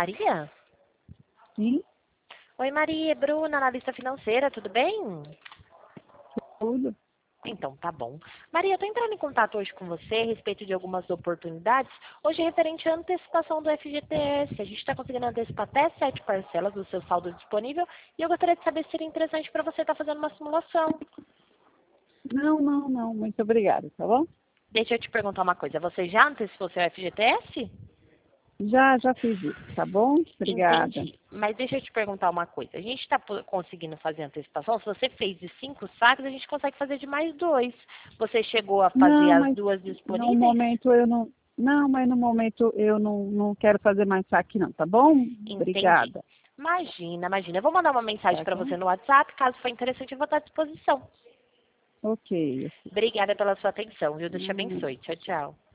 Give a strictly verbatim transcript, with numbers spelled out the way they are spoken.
Maria? Sim, Oi, Maria, Bruna, analista financeira, tudo bem? tudo. Então, tá bom. Maria, eu tô entrando em contato hoje com você a respeito de algumas oportunidades. Hoje, referente à antecipação do F G T S. A gente está conseguindo antecipar até sete parcelas do seu saldo disponível e eu gostaria de saber se seria interessante para você estar fazendo uma simulação. Não, não, não, muito obrigada, tá bom? Deixa eu te perguntar uma coisa. Você já antecipou seu F G T S? Já, já fiz isso, tá bom? Obrigada. Entendi. Mas deixa eu te perguntar uma coisa. A gente está conseguindo fazer antecipação? Se você fez de cinco saques, a gente consegue fazer de mais dois. Você chegou a fazer Não, as mas duas no disponíveis? momento eu não. Não, mas no momento eu não, não quero fazer mais saque, não, tá bom? Entendi. Obrigada. Imagina, imagina. Eu vou mandar uma mensagem Tá para bom? você no WhatsApp. Caso for interessante, eu vou estar à disposição. Ok. Obrigada pela sua atenção, viu? Deus te Hum. abençoe. Tchau, tchau.